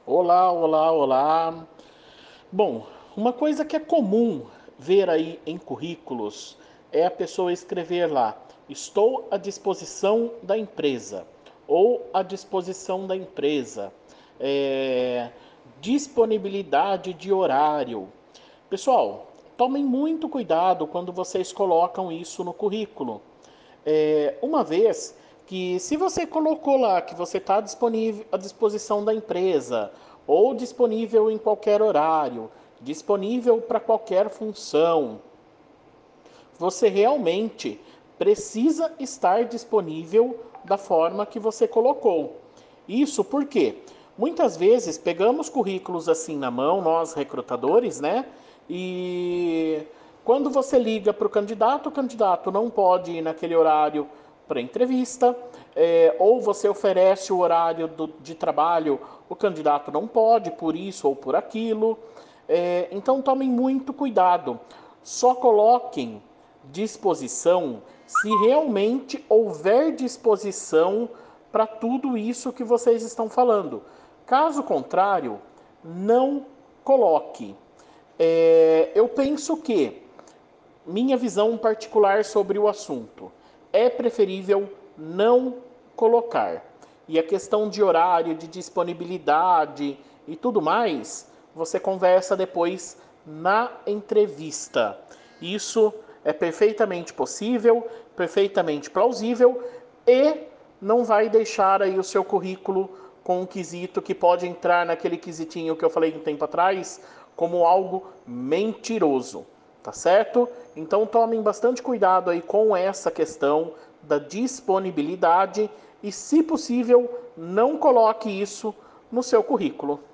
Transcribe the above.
Olá, olá, olá. Bom, uma coisa que é comum ver aí em currículos é a pessoa escrever lá: estou à disposição da empresa, ou à disposição da empresa, é, disponibilidade de horário. Pessoal, tomem muito cuidado quando vocês colocam isso no currículo. Uma vez que, se você colocou lá que você está disponível à disposição da empresa, ou disponível em qualquer horário, disponível para qualquer função, você realmente precisa estar disponível da forma que você colocou. Isso porque muitas vezes pegamos currículos assim na mão, nós recrutadores, né? E quando você liga para o candidato não pode ir naquele horário para entrevista, ou você oferece o horário de trabalho, o candidato não pode, por isso ou por aquilo. Então tomem muito cuidado. Só coloquem disposição se realmente houver disposição para tudo isso que vocês estão falando. Caso contrário, não coloque. Eu penso que minha visão particular sobre o assunto é preferível não colocar. E a questão de horário, de disponibilidade e tudo mais, você conversa depois na entrevista. Isso é perfeitamente possível, perfeitamente plausível e não vai deixar aí o seu currículo com um quesito que pode entrar naquele quesitinho que eu falei um tempo atrás como algo mentiroso, tá certo? Então tomem bastante cuidado aí com essa questão da disponibilidade e, se possível, não coloque isso no seu currículo.